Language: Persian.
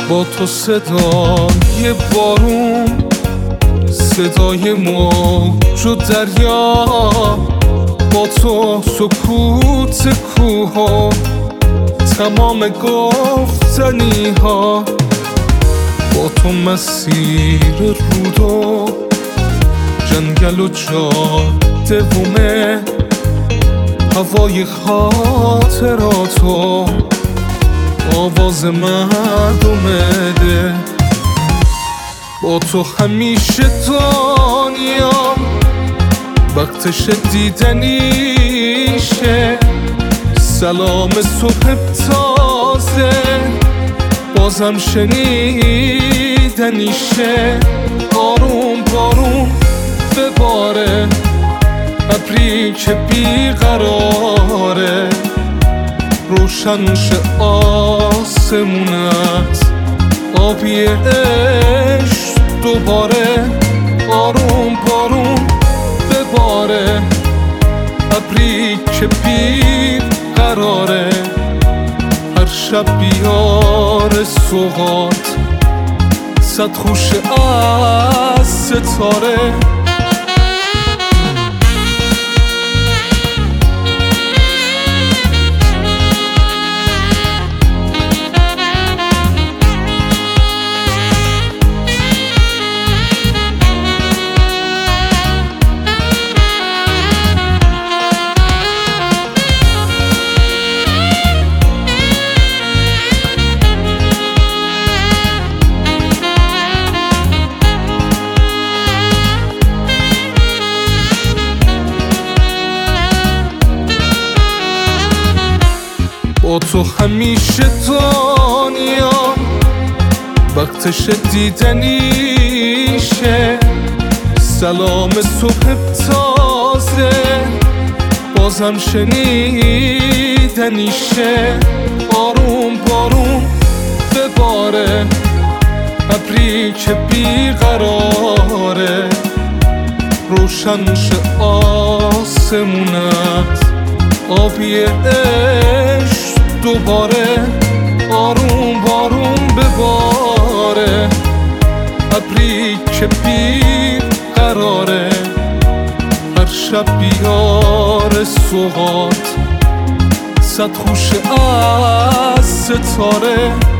با تو صدای بارون، صدای موج و دریا، با تو سکوت کوه و تمام گفتنی ها، با تو مسیر رود و جنگل و جاده و مه، هوای خاطرات و آواز مردم ده. با تو همیشه دنیا وقتش دیدنیشه، سلام صبح تازه بازم شنیدنیشه. آروم بارون بباره، ابری که بیقراره، روشن شه آسمونت، آبی عشق دوباره. آروم بارون بباره، ابری که بیقراره، هر شب بیار سوغات، صد خوش از ستاره. با تو همیشه دنیا وقتش دیدنیشه، سلام صبح تازه بازم شنیدنیشه. آروم بارون بباره، ابری که بیقراره، روشن شه آسمونت، آبی عشق دوباره. آروم بارون بباره، ابری که بیقراره، هر شب بیار سوغات، صد خوش از ستاره.